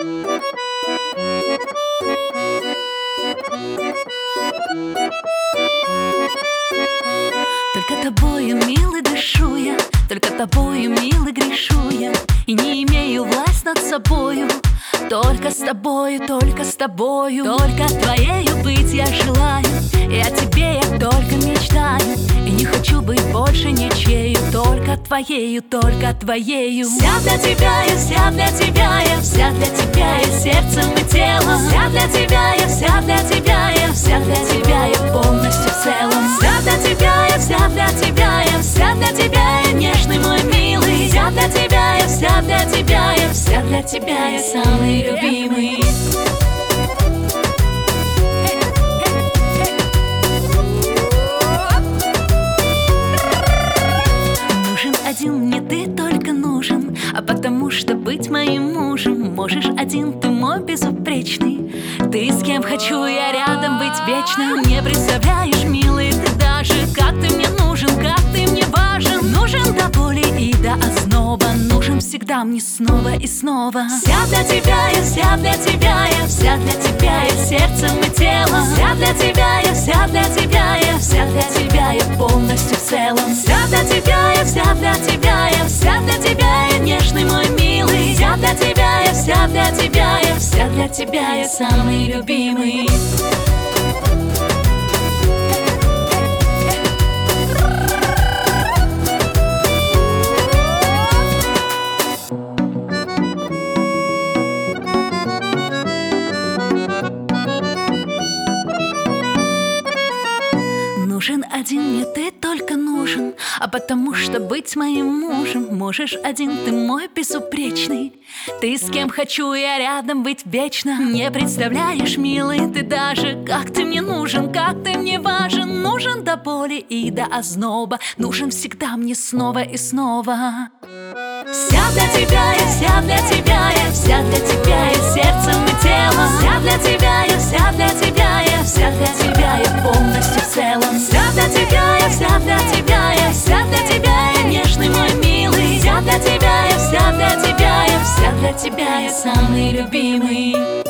Только тобою, милый, дышу я, только тобою, милый, грешу я, и не имею власть над собою. Только с тобою, только с тобою, только твоею быть я желаю, и о тебе я только мечтаю, и не хочу быть больше ничею, только твоею, только твоею. Вся для тебя я, вся для тебя я, вся для тебя я сердцем и телом. Вся для тебя я, вся для тебя я, вся для тебя я полностью в целом. Вся для тебя я, вся для тебя я, вся для тебя я, нежный мой милый. Вся для тебя я, вся для тебя я, вся для тебя я, самый любимый. Нужен один мне ты только нужен, а потому что быть моим мужем можешь один ты мой безупречный. Ты с кем хочу я рядом быть вечно. Не представляешь, милый, ты даже, как ты мне нужен, как ты мне важен. Нужен до боли и до озноба, нужен всегда мне снова и снова. Вся для тебя я, вся для тебя я, вся для тебя я сердцем и телом. Вся для тебя я, вся для тебя я, вся для тебя я полностью в целом. Вся для тебя я, вся для тебя я, вся для тебя я, нежный мой милый. Вся для тебя я, вся для тебя я, вся для тебя я, самый любимый. Нужен один мне ты только нужен, а потому что быть моим мужем можешь один ты мой безупречный. Ты с кем хочу я рядом быть вечно. Не представляешь, милый, ты даже, как ты мне нужен, как ты мне важен. Нужен до боли и до озноба, нужен всегда мне снова и снова. Вся для тебя я, вся для тебя я, вся для тебя я сердцем и телом. Вся для тебя я, вся для тебя я, вся для тебя я полностью в целом. Вся для тебя я, вся для тебя я, вся для тебя я, нежный мой милый. Вся для тебя я, вся для тебя я, вся для тебя я, самый любимый.